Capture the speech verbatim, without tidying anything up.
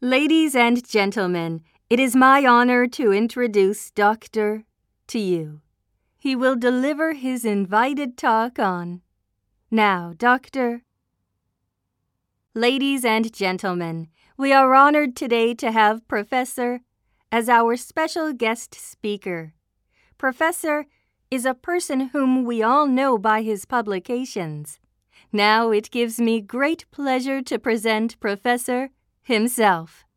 Ladies and gentlemen, it is my honor to introduce Doctor to you. He will deliver his invited talk on Now, Doctor Ladies and gentlemen, we are honored today to have Professor as our special guest speaker. Professor is a person whom we all know by his publications. Now it gives me great pleasure to present Professor himself.